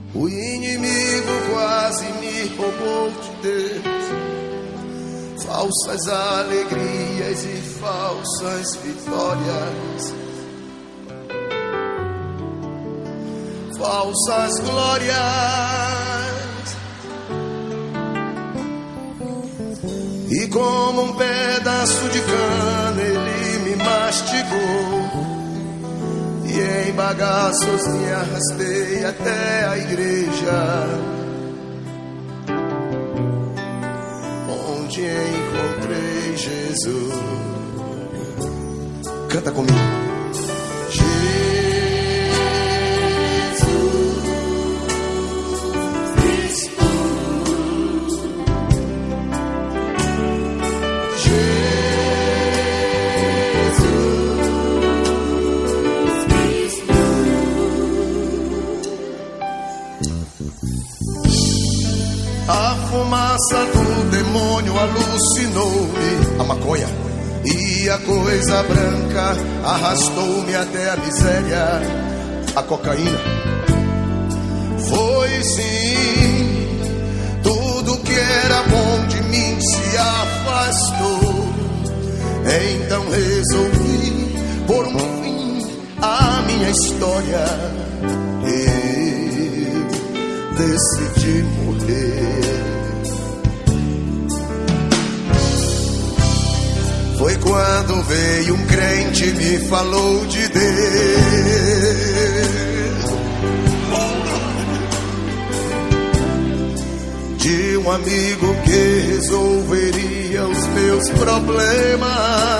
O inimigo quase me roubou de Deus. Falsas alegrias e falsas vitórias, falsas glórias. E como um pedaço de cana ele me mastigou, e em bagaços me arrastei até a igreja, onde encontrei Jesus. Canta comigo. A fumaça do demônio alucinou-me, a maconha, e a coisa branca arrastou-me até a miséria. A cocaína foi sim tudo que era bom de mim se afastou. Então resolvi pôr um fim à minha história. Eu decidi morrer. Foi quando veio um crente e me falou de Deus, de um amigo que resolveria os meus problemas.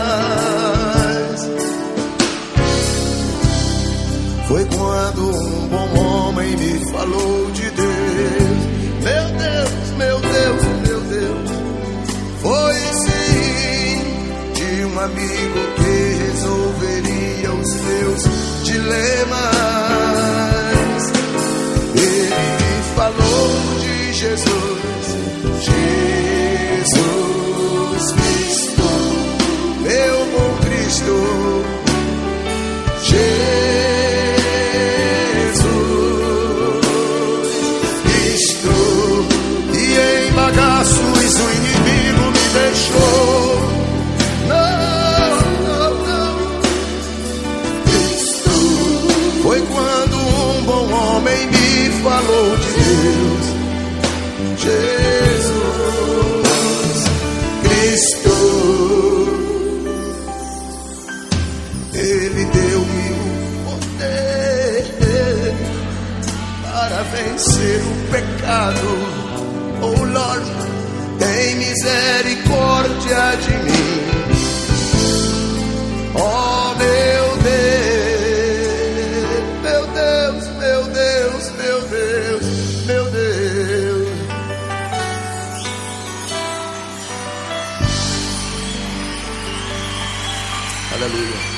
Foi quando um bom homem me falou de Deus. Meu Deus, meu Deus, meu Deus. Foi sim de um amigo que resolveria os meus dilemas. Ele me falou de Jesus, Jesus Cristo, meu bom Cristo, Jesus Cristo. E em bagaços o inimigo me deixou. Foi quando um bom homem me falou de Deus, Jesus Cristo. Ele deu-me o poder para vencer o pecado. Oh Lord, tem misericórdia de mim. Oh meu Deus, meu Deus, meu Deus, meu Deus, meu Deus. Aleluia.